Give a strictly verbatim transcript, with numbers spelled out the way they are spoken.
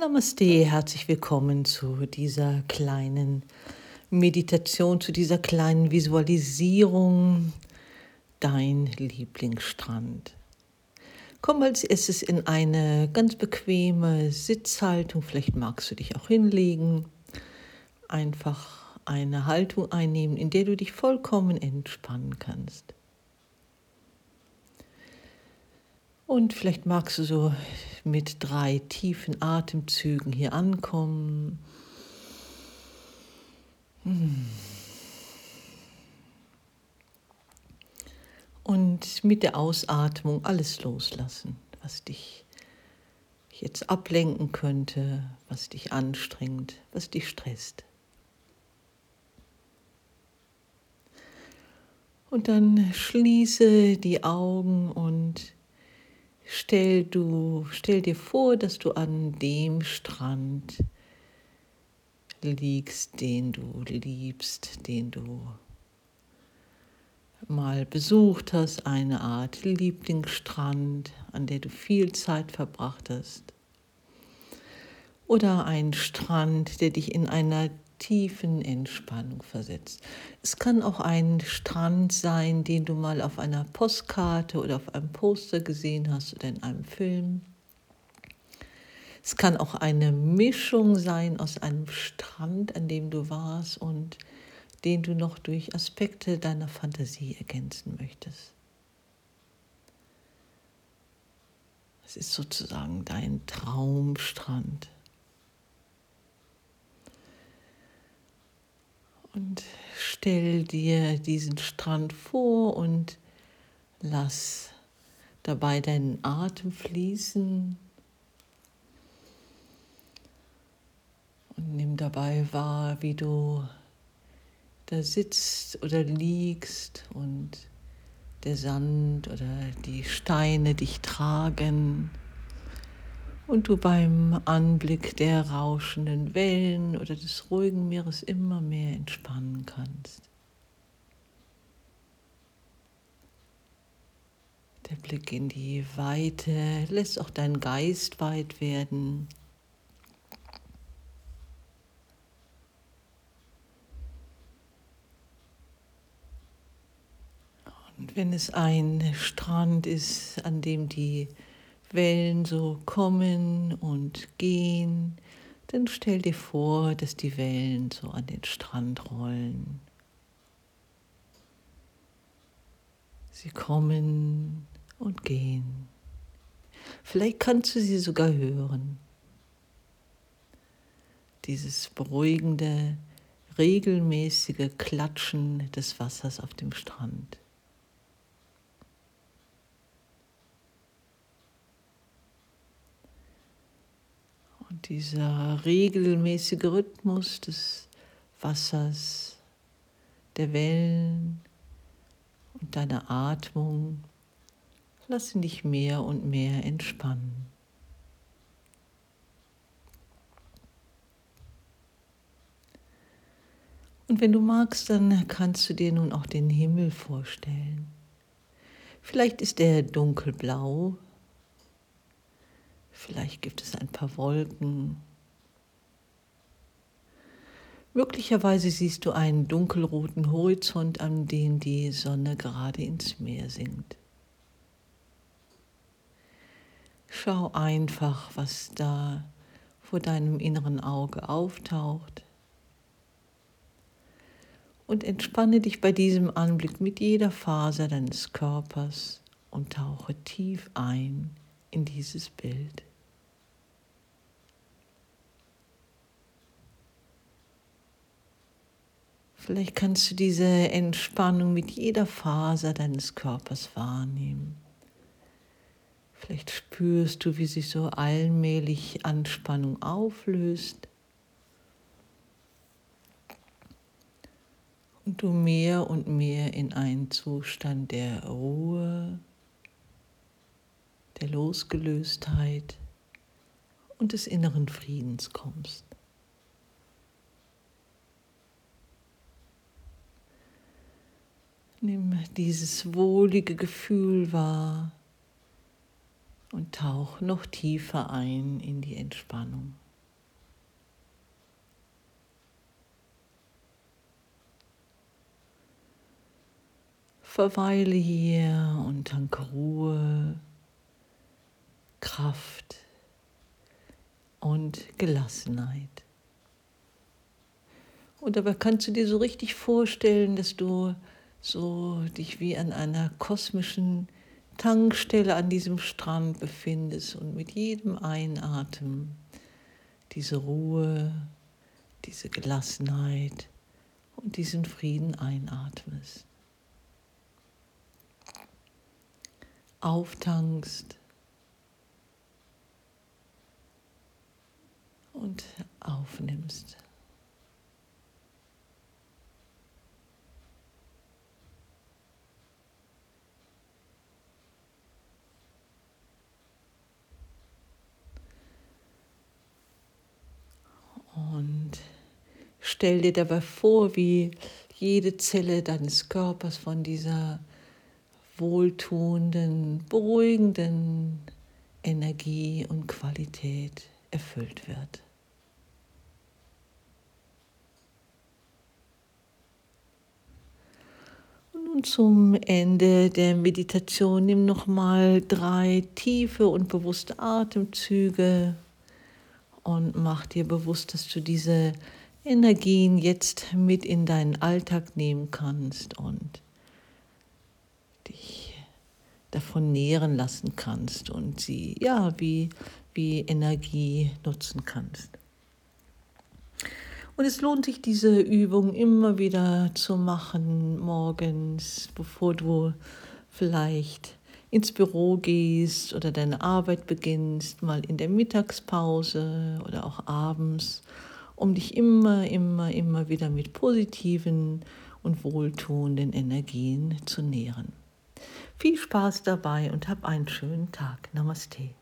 Namaste, herzlich willkommen zu dieser kleinen Meditation, zu dieser kleinen Visualisierung, dein Lieblingsstrand. Komm als erstes in eine ganz bequeme Sitzhaltung, vielleicht magst du dich auch hinlegen, einfach eine Haltung einnehmen, in der du dich vollkommen entspannen kannst. Und vielleicht magst du so mit drei tiefen Atemzügen hier ankommen. Und mit der Ausatmung alles loslassen, was dich jetzt ablenken könnte, was dich anstrengt, was dich stresst. Und dann schließe die Augen und stell, du, stell dir vor, dass du an dem Strand liegst, den du liebst, den du mal besucht hast, eine Art Lieblingsstrand, an der du viel Zeit verbracht hast. Oder ein Strand, der dich in einer tiefen Entspannung versetzt. Es kann auch ein Strand sein, den du mal auf einer Postkarte oder auf einem Poster gesehen hast oder in einem Film. Es kann auch eine Mischung sein aus einem Strand, an dem du warst und den du noch durch Aspekte deiner Fantasie ergänzen möchtest. Es ist sozusagen dein Traumstrand. Und stell dir diesen Strand vor und lass dabei deinen Atem fließen. Und nimm dabei wahr, wie du da sitzt oder liegst und der Sand oder die Steine dich tragen und du beim Anblick der rauschenden Wellen oder des ruhigen Meeres immer mehr entspannen kannst. Der Blick in die Weite lässt auch deinen Geist weit werden. Und wenn es ein Strand ist, an dem die Wellen so kommen und gehen, dann stell dir vor, dass die Wellen so an den Strand rollen. Sie kommen und gehen. Vielleicht kannst du sie sogar hören. Dieses beruhigende, regelmäßige Klatschen des Wassers auf dem Strand. Und dieser regelmäßige Rhythmus des Wassers, der Wellen und deiner Atmung lassen dich mehr und mehr entspannen. Und wenn du magst, dann kannst du dir nun auch den Himmel vorstellen. Vielleicht ist er dunkelblau. Vielleicht gibt es ein paar Wolken. Möglicherweise siehst du einen dunkelroten Horizont, an dem die Sonne gerade ins Meer sinkt. Schau einfach, was da vor deinem inneren Auge auftaucht. Und entspanne dich bei diesem Anblick mit jeder Faser deines Körpers und tauche tief ein in dieses Bild. Vielleicht kannst du diese Entspannung mit jeder Faser deines Körpers wahrnehmen. Vielleicht spürst du, wie sich so allmählich Anspannung auflöst und du mehr und mehr in einen Zustand der Ruhe, der Losgelöstheit und des inneren Friedens kommst. Nimm dieses wohlige Gefühl wahr und tauch noch tiefer ein in die Entspannung. Verweile hier und tanke Ruhe, Kraft und Gelassenheit. Und dabei kannst du dir so richtig vorstellen, dass du so dich wie an einer kosmischen Tankstelle an diesem Strand befindest und mit jedem Einatmen diese Ruhe, diese Gelassenheit und diesen Frieden einatmest. Auftankst und aufnimmst. Und stell dir dabei vor, wie jede Zelle deines Körpers von dieser wohltuenden, beruhigenden Energie und Qualität erfüllt wird. Und nun zum Ende der Meditation nimm nochmal drei tiefe und bewusste Atemzüge und mach dir bewusst, dass du diese Energien jetzt mit in deinen Alltag nehmen kannst und dich davon nähren lassen kannst und sie ja wie, wie Energie nutzen kannst. Und es lohnt sich, diese Übung immer wieder zu machen, morgens, bevor du vielleicht ins Büro gehst oder deine Arbeit beginnst, mal in der Mittagspause oder auch abends, um dich immer, immer, immer wieder mit positiven und wohltuenden Energien zu nähren. Viel Spaß dabei und hab einen schönen Tag. Namaste.